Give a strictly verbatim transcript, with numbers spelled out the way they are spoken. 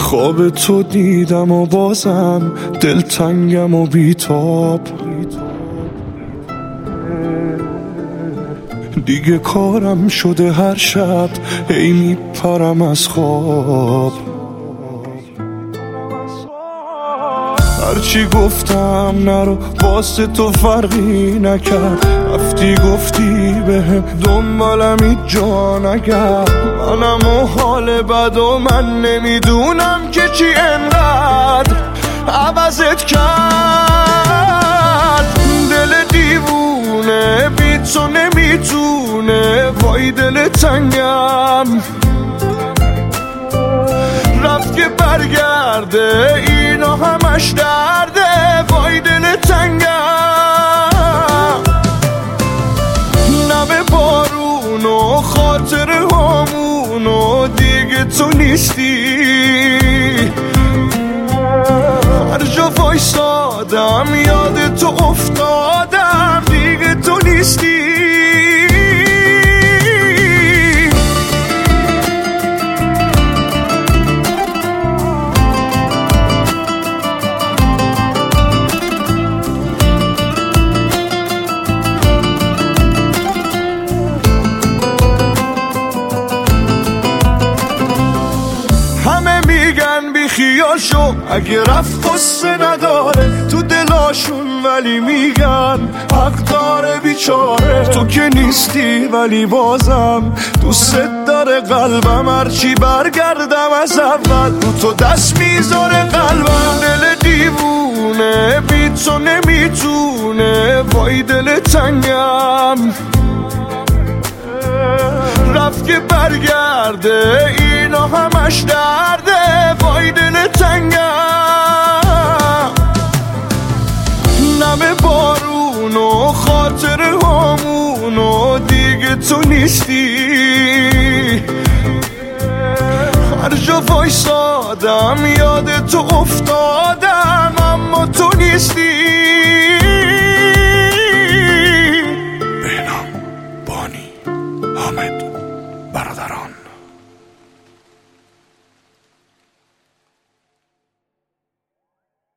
خواب تو دیدم و بازم دلتنگم و بیتاب، دیگه کارم شده هر شب هی میپرم از خواب. هرچی گفتم نرو واسه تو فرقی نکرد، رفتی گفتی بهم دنبالم هیچ جا نگرد. منم و حال بد و من نمیدونم که چی انقدر عوضت کرد. دل دیوونه بی تو نمیتونه، وای دل تنگم رفت که برگرده، اینا همش درده، وای دل تنگم. نم بارون و خاطر همون و دیگه تو نیستی، هر جا وایسادم یاد تو افتادم، دیگه تو نیستی. خیال شو اگه رفت قصه نداره تو دلاشون، ولی میگن حق داره بیچاره. تو که نیستی ولی بازم دوست داره قلبم، هرچی برگردم از اول رو تو دست میذاره قلبم. دل دیوونه بی تو نمیتونه، وای دل تنگم رفت که برگرده، اینا همش درده، وای دل تنگم. نم بارون و خاطر همون و دیگه تو نیستی، هر جا وایسادم یاد تو افتادم، اما تو نیستی.